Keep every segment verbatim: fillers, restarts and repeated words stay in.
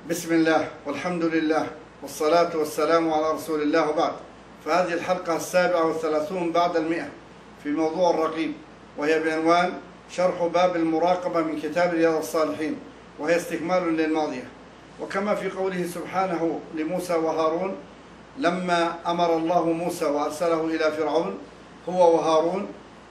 بسم الله والحمد لله والصلاة والسلام على رسول الله وبعد. فهذه الحلقة السابعة والثلاثون بعد المئة في موضوع الرقيب، وهي بعنوان شرح باب المراقبة من كتاب رياض الصالحين، وهي استكمال للماضية. وكما في قوله سبحانه لموسى وهارون لما أمر الله موسى وأرسله إلى فرعون هو وهارون،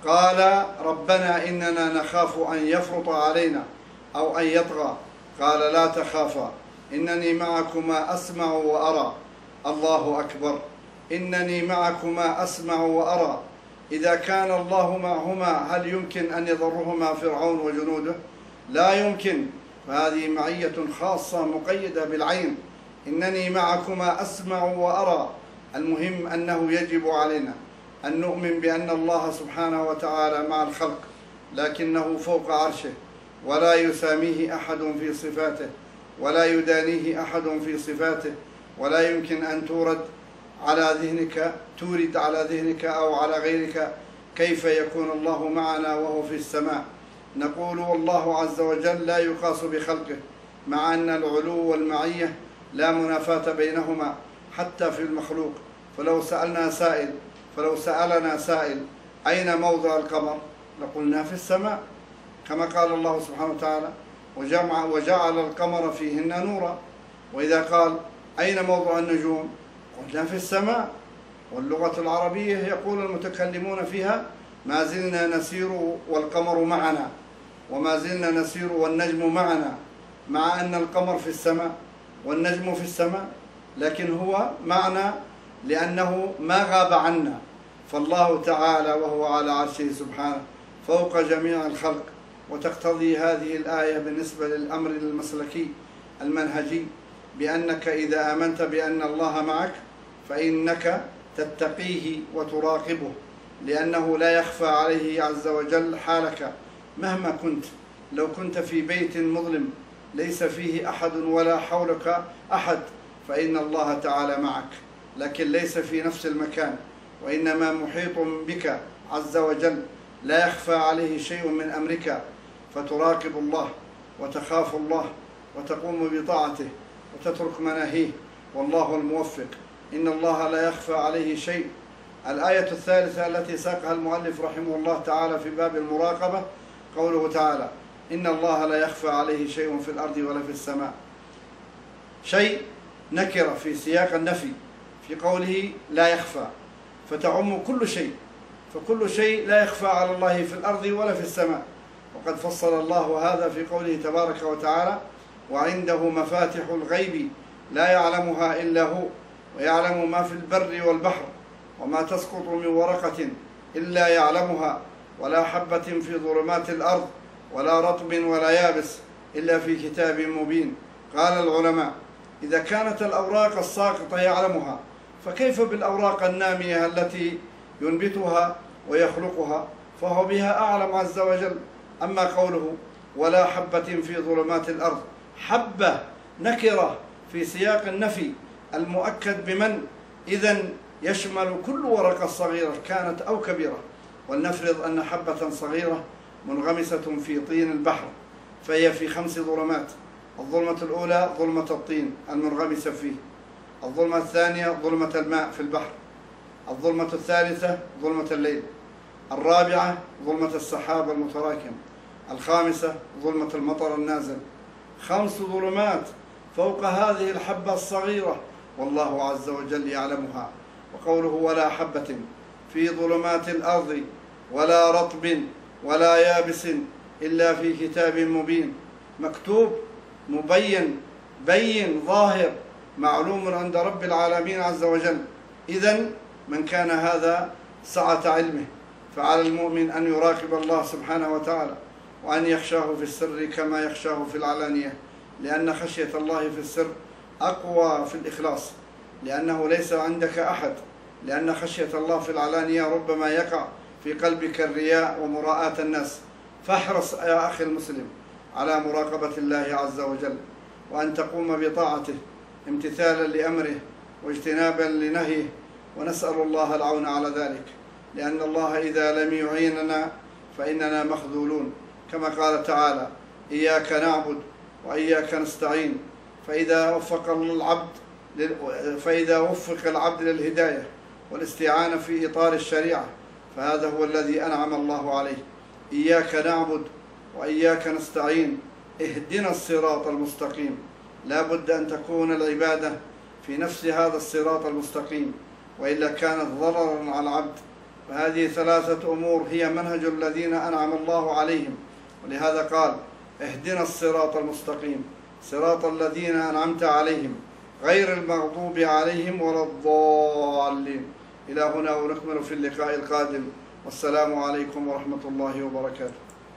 قال ربنا إننا نخاف أن يفرط علينا أو أن يطغى، قال لا تخافا إنني معكما أسمع وأرى. الله أكبر. إنني معكما أسمع وأرى. إذا كان الله معهما هل يمكن أن يضرهما فرعون وجنوده؟ لا يمكن. فهذه معية خاصة مقيدة بالعين. إنني معكما أسمع وأرى. المهم أنه يجب علينا أن نؤمن بأن الله سبحانه وتعالى مع الخلق، لكنه فوق عرشه، ولا يساميه أحد في صفاته، ولا يدانيه أحد في صفاته، ولا يمكن أن تورد على ذهنك تورد على ذهنك أو على غيرك كيف يكون الله معنا وهو في السماء. نقول والله عز وجل لا يقاس بخلقه، مع أن العلو والمعية لا منافاة بينهما حتى في المخلوق. فلو سألنا سائل فلو سألنا سائل أين موضع القمر لقلنا في السماء، كما قال الله سبحانه وتعالى وجمع وجعل القمر فيهن نورا. وإذا قال أين موضع النجوم قلنا في السماء. واللغة العربية يقول المتكلمون فيها ما زلنا نسير والقمر معنا، وما زلنا نسير والنجم معنا، مع أن القمر في السماء والنجم في السماء، لكن هو معنا لأنه ما غاب عنا. فالله تعالى وهو على عرشه سبحانه فوق جميع الخلق. وتقتضي هذه الآية بالنسبة للأمر المسلكي المنهجي بأنك إذا آمنت بأن الله معك فإنك تتقيه وتراقبه، لأنه لا يخفى عليه عز وجل حالك مهما كنت. لو كنت في بيت مظلم ليس فيه أحد ولا حولك أحد فإن الله تعالى معك، لكن ليس في نفس المكان، وإنما محيط بك عز وجل، لا يخفى عليه شيء من أمرك، فتراقب الله وتخاف الله وتقوم بطاعته وتترك مناهيه، والله الموفق. إن الله لا يخفى عليه شيء. الآية الثالثة التي ساقها المؤلف رحمه الله تعالى في باب المراقبة قوله تعالى إن الله لا يخفى عليه شيء في الأرض ولا في السماء. شيء نكرة في سياق النفي في قوله لا يخفى، فتعم كل شيء، فكل شيء لا يخفى على الله في الأرض ولا في السماء. وقد فصل الله هذا في قوله تبارك وتعالى وعنده مفاتح الغيب لا يعلمها إلا هو ويعلم ما في البر والبحر وما تسقط من ورقة إلا يعلمها ولا حبة في ظلمات الأرض ولا رطب ولا يابس إلا في كتاب مبين. قال العلماء إذا كانت الأوراق الساقطة يعلمها فكيف بالأوراق النامية التي ينبتها ويخلقها، فهو بها أعلم عز وجل. أما قوله ولا حبة في ظلمات الأرض، حبة نكرة في سياق النفي المؤكد بمن، إذن يشمل كل ورقة صغيرة كانت أو كبيرة. ولنفرض أن حبة صغيرة منغمسة في طين البحر فهي في خمس ظلمات. الظلمة الأولى ظلمة الطين المنغمسة فيه، الظلمة الثانية ظلمة الماء في البحر، الظلمة الثالثة ظلمة الليل، الرابعة ظلمة السحاب المتراكم، الخامسة ظلمة المطر النازل. خمس ظلمات فوق هذه الحبة الصغيرة والله عز وجل يعلمها. وقوله ولا حبة في ظلمات الأرض ولا رطب ولا يابس إلا في كتاب مبين، مكتوب مبين بين ظاهر معلوم عند رب العالمين عز وجل. إذن من كان هذا سعة علمه فعلى المؤمن أن يراقب الله سبحانه وتعالى وأن يخشاه في السر كما يخشاه في العلانية، لأن خشية الله في السر أقوى في الإخلاص، لأنه ليس عندك أحد، لأن خشية الله في العلانية ربما يقع في قلبك الرياء ومراءة الناس. فاحرص يا أخي المسلم على مراقبة الله عز وجل، وأن تقوم بطاعته امتثالا لأمره واجتنابا لنهيه، ونسأل الله العون على ذلك، لأن الله إذا لم يعيننا فإننا مخذولون، كما قال تعالى إياك نعبد وإياك نستعين. فإذا وفق العبد فإذا وفق العبد للهداية والاستعانة في إطار الشريعة فهذا هو الذي أنعم الله عليه. إياك نعبد وإياك نستعين اهدنا الصراط المستقيم. لا بد أن تكون العبادة في نفس هذا الصراط المستقيم، وإلا كانت ضررا على العبد. فهذه ثلاثة أمور هي منهج الذين أنعم الله عليهم، ولهذا قال اهدنا الصراط المستقيم صراط الذين أنعمت عليهم غير المغضوب عليهم ولا الضالين. إلى هنا ونكمل في اللقاء القادم، والسلام عليكم ورحمة الله وبركاته.